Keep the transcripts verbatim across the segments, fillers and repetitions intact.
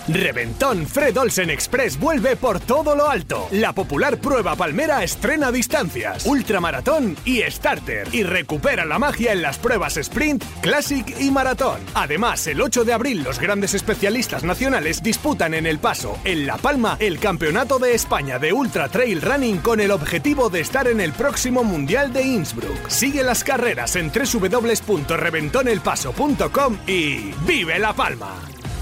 Reventón Fred Olsen Express vuelve por todo lo alto. La popular prueba palmera estrena distancias, ultramaratón y starter. Y recupera la magia en las pruebas sprint, classic y maratón. Además, el ocho de abril los grandes especialistas nacionales disputan en El Paso, en La Palma, el Campeonato de España de Ultra Trail Running con el objetivo de estar en el próximo Mundial de Innsbruck. Sigue las carreras en doble u doble u doble u punto reventón el paso punto com y ¡vive La Palma!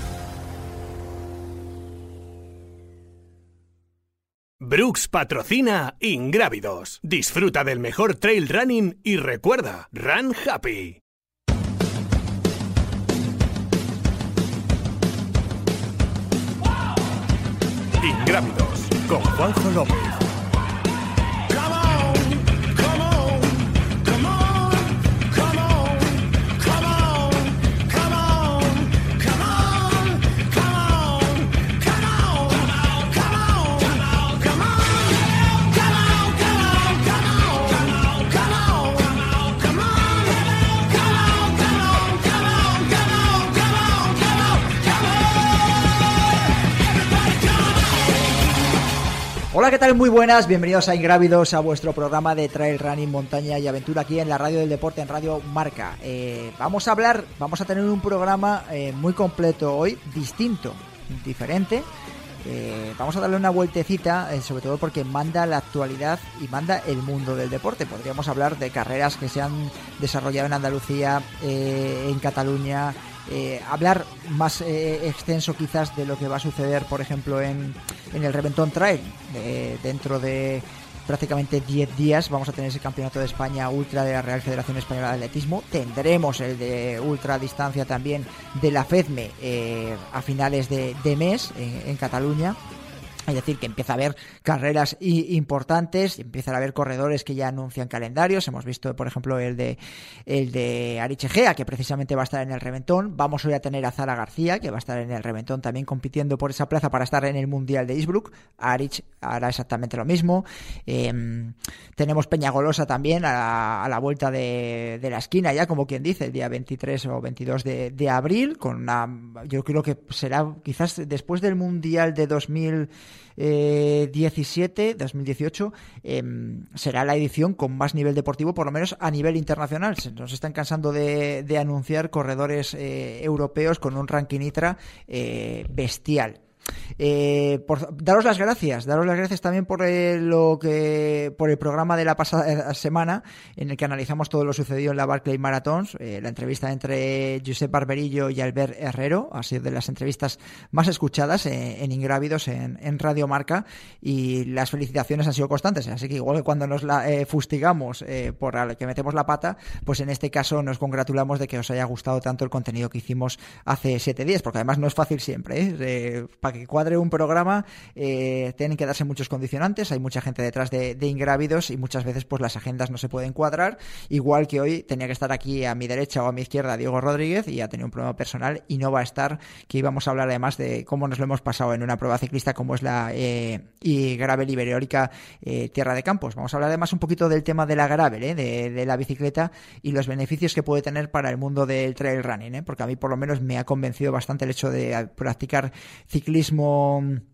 Brooks patrocina Ingrávidos. Disfruta del mejor trail running y recuerda, run happy. Ingrávidos con Juanjo López. Hola, ¿qué tal? Muy buenas, bienvenidos a Ingrávidos, a vuestro programa de trail running, montaña y aventura aquí en la Radio del Deporte, en Radio Marca. Eh, vamos a hablar, vamos a tener un programa eh, muy completo hoy, distinto, diferente. Eh, vamos a darle una vueltecita, eh, sobre todo porque manda la actualidad y manda el mundo del deporte. Podríamos hablar de carreras que se han desarrollado en Andalucía, eh, en Cataluña. Eh, hablar más eh, extenso quizás de lo que va a suceder, por ejemplo, en, en el Reventón Trail. Eh, dentro de prácticamente diez días vamos a tener ese Campeonato de España Ultra de la Real Federación Española de Atletismo. Tendremos el de Ultra Distancia también de la FEDME eh, a finales de, de mes eh, en Cataluña. Es decir, que empieza a haber carreras importantes, empiezan a haber corredores que ya anuncian calendarios. Hemos visto, por ejemplo, el de el de Arich Egea, que precisamente va a estar en el Reventón. Vamos hoy a tener a Zara García, que va a estar en el Reventón también compitiendo por esa plaza para estar en el Mundial de Innsbruck. Arich hará exactamente lo mismo. Eh, tenemos Peñagolosa también a la, a la vuelta de, de la esquina, ya como quien dice, el día veintitrés o veintidós de, de abril, con una, yo creo que será quizás después del Mundial de dos mil diecisiete, dos mil dieciocho, eh, será la edición con más nivel deportivo, por lo menos a nivel internacional. Se nos están cansando de, de anunciar corredores eh, europeos con un ranking I T R A eh, bestial. Eh, por, daros las gracias, daros las gracias también por el, lo que por el programa de la pasada semana en el que analizamos todo lo sucedido en la Barclay Marathons. Eh, la entrevista entre Josep Barberillo y Albert Herrero ha sido de las entrevistas más escuchadas en, en Ingrávidos en, en Radio Marca, y las felicitaciones han sido constantes, así que igual que cuando nos la eh, fustigamos eh, por la, que metemos la pata, pues en este caso nos congratulamos de que os haya gustado tanto el contenido que hicimos hace siete días, porque además no es fácil siempre, ¿eh? Eh, para que cuadre un programa eh, tienen que darse muchos condicionantes, hay mucha gente detrás de, de Ingrávidos y muchas veces pues las agendas no se pueden cuadrar, igual que hoy tenía que estar aquí a mi derecha o a mi izquierda Diego Rodríguez y ha tenido un problema personal y no va a estar, que íbamos a hablar además de cómo nos lo hemos pasado en una prueba ciclista como es la eh, y Gravel Ibereólica eh, Tierra de Campos. Vamos a hablar además un poquito del tema de la Gravel, eh, de, de la bicicleta y los beneficios que puede tener para el mundo del trail running, eh, porque a mí por lo menos me ha convencido bastante el hecho de practicar ciclismo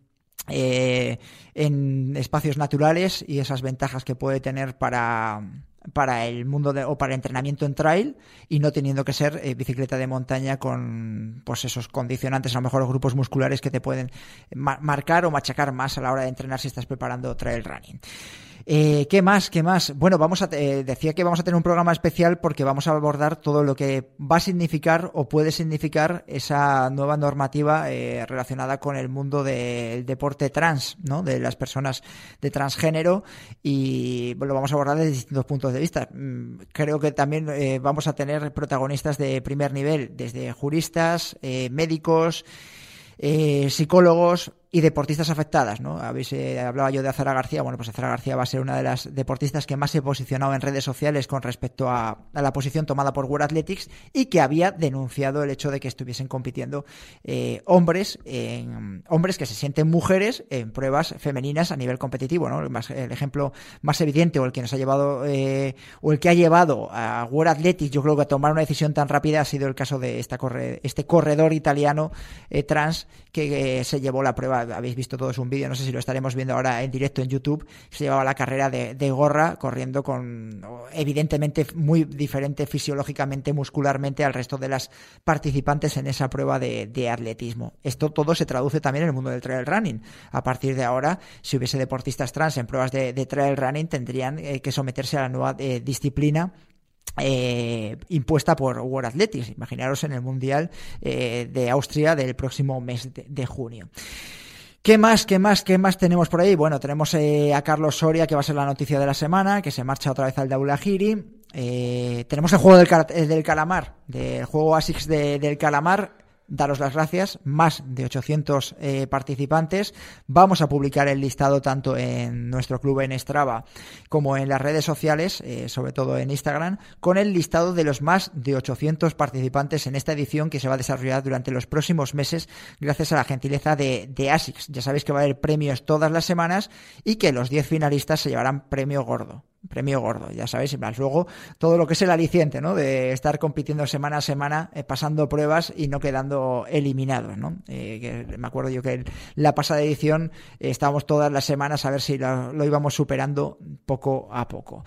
Eh, en espacios naturales y esas ventajas que puede tener para para el mundo de, o para el entrenamiento en trail, y no teniendo que ser eh, bicicleta de montaña con pues esos condicionantes, a lo mejor grupos musculares que te pueden ma- marcar o machacar más a la hora de entrenar si estás preparando trail running. Eh, ¿Qué más? ¿Qué más? Bueno, vamos a eh, decía que vamos a tener un programa especial porque vamos a abordar todo lo que va a significar o puede significar esa nueva normativa eh, relacionada con el mundo del deporte trans, ¿no? De las personas de transgénero, y lo vamos a abordar desde distintos puntos de vista. Creo que también eh, vamos a tener protagonistas de primer nivel, desde juristas, eh, médicos, eh, psicólogos, y deportistas afectadas, ¿no? Habéis eh, hablaba yo de Azara García. Bueno, pues Azara García va a ser una de las deportistas que más se ha posicionado en redes sociales con respecto a, a la posición tomada por World Athletics y que había denunciado el hecho de que estuviesen compitiendo eh, hombres en, hombres que se sienten mujeres en pruebas femeninas a nivel competitivo, ¿no? El, más, el ejemplo más evidente o el que nos ha llevado eh, o el que ha llevado a World Athletics, yo creo que a tomar una decisión tan rápida ha sido el caso de esta corre, este corredor italiano eh, trans que eh, se llevó la prueba. Habéis visto todos un vídeo, no sé si lo estaremos viendo ahora en directo en YouTube, se llevaba la carrera de, de gorra corriendo con, evidentemente, muy diferente fisiológicamente, muscularmente al resto de las participantes en esa prueba de, de atletismo. Esto todo se traduce también en el mundo del trail running. A partir de ahora, si hubiese deportistas trans en pruebas de, de trail running, tendrían eh, que someterse a la nueva eh, disciplina Eh, impuesta por World Athletics. Imaginaros en el Mundial eh, de Austria del próximo mes de, de junio. ¿Qué más, qué más, qué más tenemos por ahí? Bueno, tenemos eh, a Carlos Soria, que va a ser la noticia de la semana, que se marcha otra vez al Daulahiri. Eh, tenemos el juego del, del calamar, del juego ASICS de, del calamar. Daros las gracias, más de ochocientos eh, participantes. Vamos a publicar el listado tanto en nuestro club en Strava como en las redes sociales, eh, sobre todo en Instagram, con el listado de los más de ochocientos participantes en esta edición que se va a desarrollar durante los próximos meses gracias a la gentileza de, de ASICS. Ya sabéis que va a haber premios todas las semanas y que los diez finalistas se llevarán premio gordo. Premio gordo, ya sabéis, y más luego todo lo que es el aliciente, ¿no? De estar compitiendo semana a semana, eh, pasando pruebas y no quedando eliminados, ¿no? Eh, que me acuerdo yo que en la pasada edición eh, estábamos todas las semanas a ver si lo, lo íbamos superando poco a poco.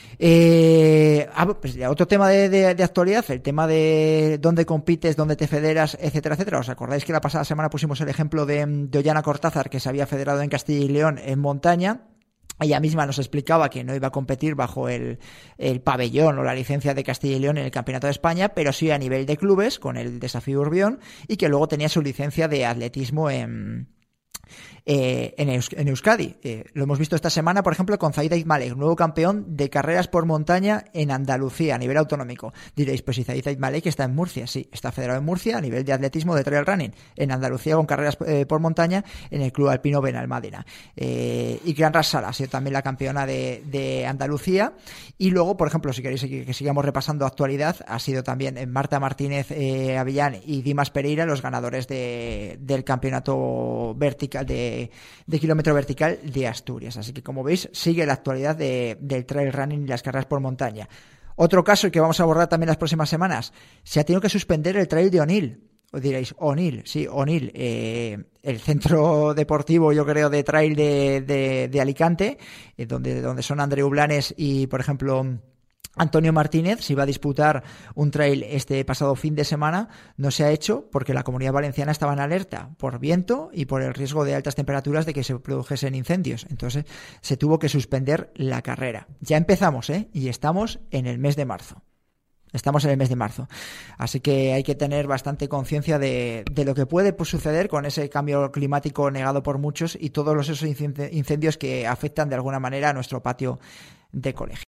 Eh, ah, pues ya otro tema de, de, de actualidad, el tema de dónde compites, dónde te federas, etcétera, etcétera. ¿Os acordáis que la pasada semana pusimos el ejemplo de, de Ollana Cortázar, que se había federado en Castilla y León en montaña? Ella misma nos explicaba que no iba a competir bajo el, el pabellón o la licencia de Castilla y León en el Campeonato de España, pero sí a nivel de clubes con el Desafío Urbión, y que luego tenía su licencia de atletismo en... Eh, en, Eus- en Euskadi. Eh, lo hemos visto esta semana, por ejemplo, con Zaid Aitmalek, nuevo campeón de carreras por montaña en Andalucía a nivel autonómico. Diréis, pues si Zaid Aitmalek está en Murcia. Sí, está federado en Murcia a nivel de atletismo de trail running. En Andalucía con carreras eh, por montaña en el Club Alpino Benalmádena. Eh, y Gran Rasala ha sido también la campeona de, de Andalucía. Y luego, por ejemplo, si queréis que, que sigamos repasando actualidad, ha sido también Marta Martínez eh, Avillán y Dimas Pereira los ganadores de, del campeonato vertical de de kilómetro vertical de Asturias. Así que, como veis, sigue la actualidad de, del trail running y las carreras por montaña. Otro caso que vamos a abordar también las próximas semanas, se ha tenido que suspender el trail de Onil. Os diréis, Onil, sí, Onil, eh, el centro deportivo, yo creo, de trail de, de, de Alicante, eh, donde, donde son Andreu Blanes y, por ejemplo, Antonio Martínez. Se iba a disputar un trail este pasado fin de semana, no se ha hecho porque la Comunidad Valenciana estaba en alerta por viento y por el riesgo de altas temperaturas de que se produjesen incendios. Entonces se tuvo que suspender la carrera. Ya empezamos, ¿eh? Y estamos en el mes de marzo. Estamos en el mes de marzo. Así que hay que tener bastante conciencia de, de lo que puede suceder con ese cambio climático negado por muchos y todos esos incendios que afectan de alguna manera a nuestro patio de colegio.